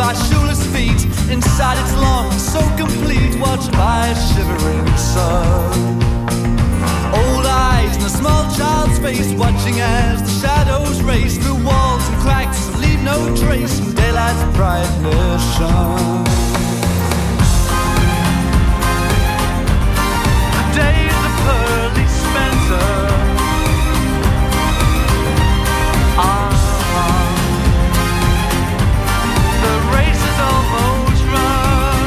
my shoeless feet inside its long, so complete, watched by a shivering sun. Old eyes in a small child's face, watching as the shadows race through walls and cracks and leave no trace from daylight's brightness shone. The days of Pearly Spencer are the race is almost run.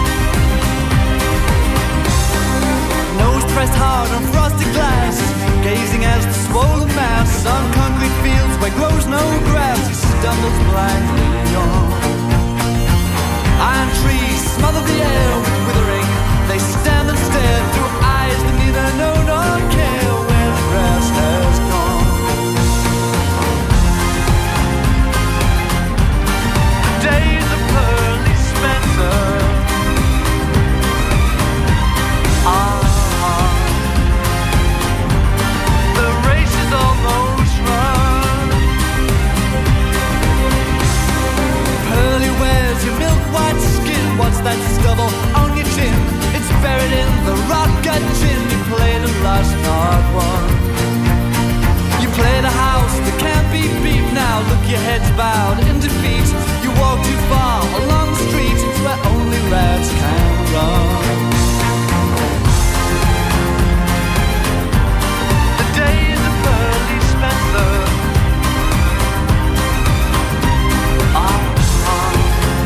Nose pressed hard on frosted glass, gazing as the swollen mass on concrete fields where grows no grass, he stumbles blindly on. Iron trees smother the air with withering, they stand and stare through eyes that neither know nor care where the grass has gone. The days of Pearly Spencer are almost run. Pearly wears your milk white skin. What's that stubble on your chin? It's buried in the rock gut gin. You played and lost, not won. You played a house that can't be beat. Now look, your head's bowed in defeat. You walk too far along the street where only rats can run. The days of Pearly Spencer are on.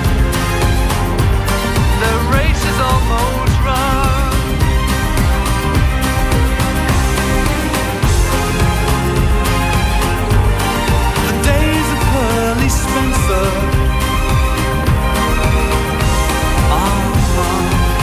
The race is almost run. The days of Pearly Spencer are on.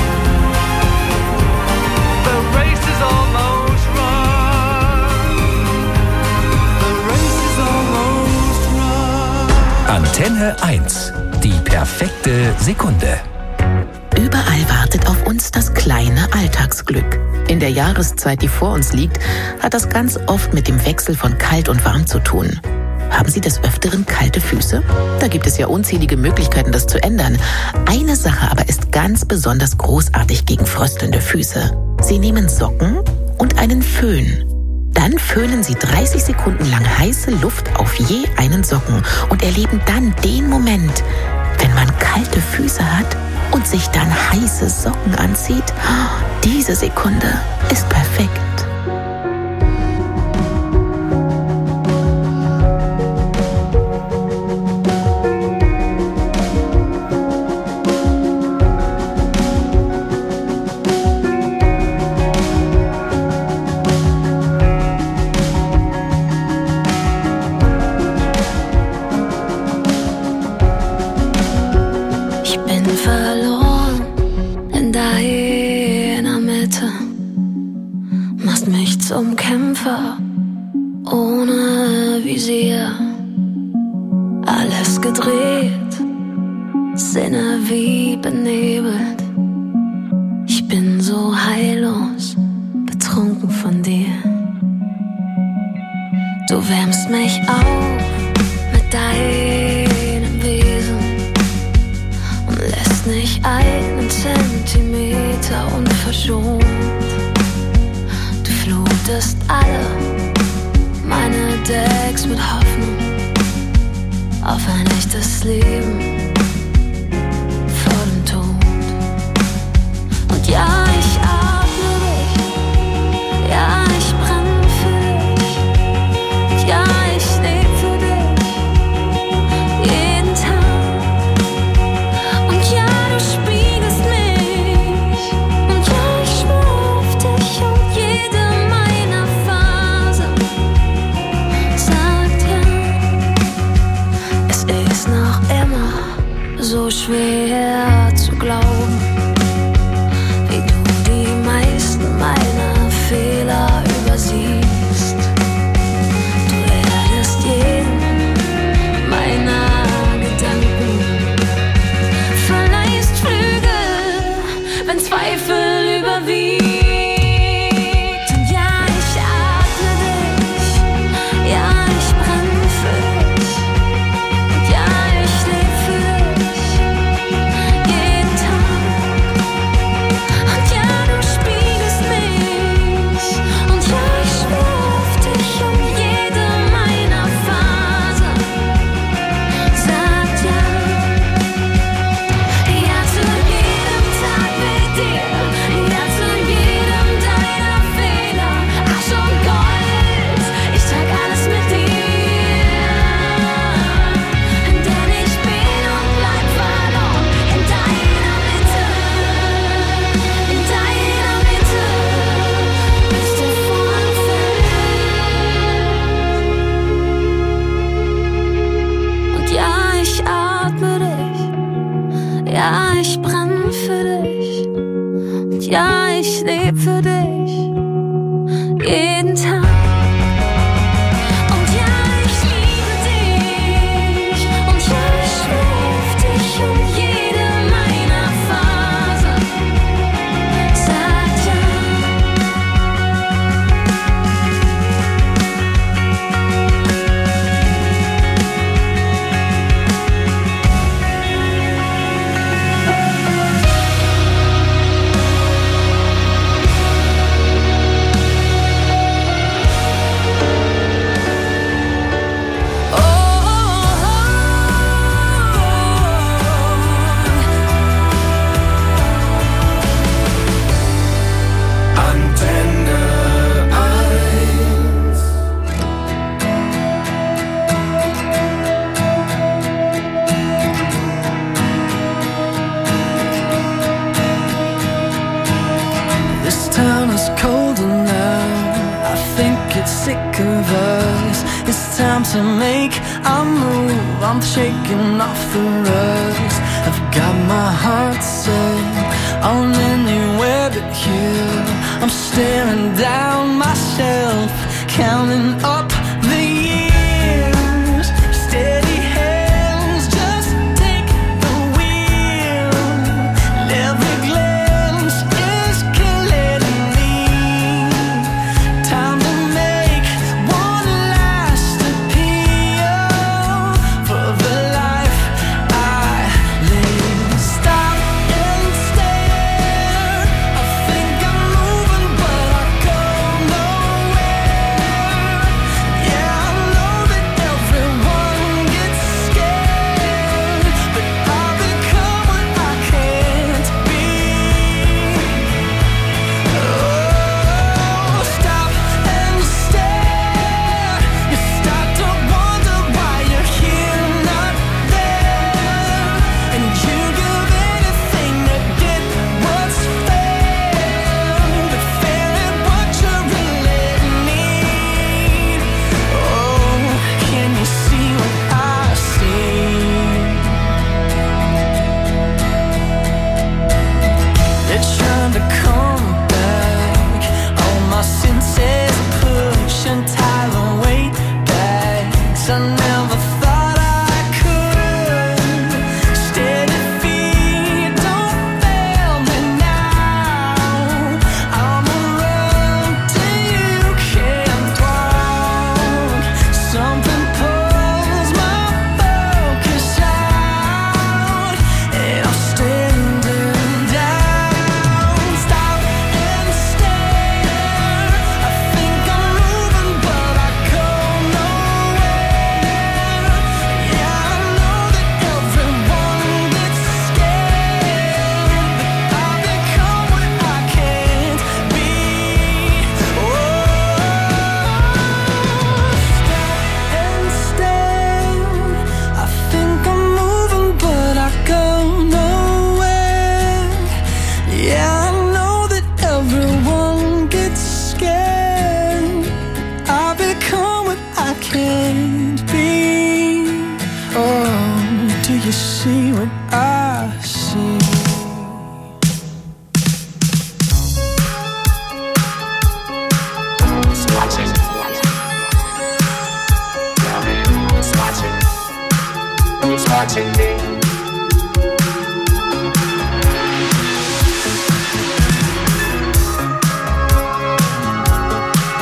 The race is almost run. The race is almost run. Antenne 1. Die perfekte Sekunde. Überall wartet auf uns das kleine Alltagsglück. In der Jahreszeit, die vor uns liegt, hat das ganz oft mit dem Wechsel von kalt und warm zu tun. Haben Sie des Öfteren kalte Füße? Da gibt es ja unzählige Möglichkeiten, das zu ändern. Eine Sache aber ist ganz besonders großartig gegen fröstelnde Füße. Sie nehmen Socken und einen Föhn. Dann föhnen Sie 30 Sekunden lang heiße Luft auf je einen Socken und erleben dann den Moment, wenn man kalte Füße hat und sich dann heiße Socken anzieht. Diese Sekunde ist perfekt. Zum Kämpfer ohne Visier, alles gedreht, Sinne wie benebelt. Ich bin so heillos betrunken von dir. Du wärmst mich auf mit deinem Wesen und lässt nicht einen Zentimeter unverschont. Flutest alle meine Decks mit Hoffnung auf ein echtes Leben vor dem Tod. Und ja, ich atme dich, ja, ich brenne für dich, ja, ich lebe für dich, jeden Tag. Und ja, du spiegelst mich, und ja, ich schwör auf dich und jede so schwer zu glauben, wie du die meisten meiner Fehler übersiehst. Du erdest jeden meiner Gedanken, verleihst Flügel, wenn Zweifel überwiegt. Und ja, ich atme dich, ja, ich brenne für dich, und ja, ich lebe für dich. ja, ich leb für dich jeden Tag. Und ja, ich liebe dich. Und ja, ich schwör auf dich und jede meiner Phasen. Sag ja. To make a move, I'm shaking off the rust. I've got my heart set on anywhere but here. I'm staring down myself, counting up the years. Steady hands, just take the wheel. And every glance is killing me. Time to make one last appeal for the life I live. Stop and stare. I think I'm moving, but I go nowhere. Yeah, I know that everyone gets scared, but I've become what I can't be. Oh, stop and stare. You start to wonder why you're here, not there. And you give anything to get what's fair, but fair ain't what you really need. Oh, can you see what I see? They're trying to come back. All my senses push and tie the weight back. 'Cause I never thought I could. Steady feet, don't fail me now. I'm around till you can't walk. Something pulls my focus out, and I'm standing down. Stop and stare. I think I'm moving, but I go nowhere. Yeah, I know that everyone gets scared, but I've become what I can't be. Oh, stop and stare. I think I'm moving, but I go nowhere. Yeah, I know that everyone gets scared. I become what I can't be. Oh, do you see what I see? Who's watching me?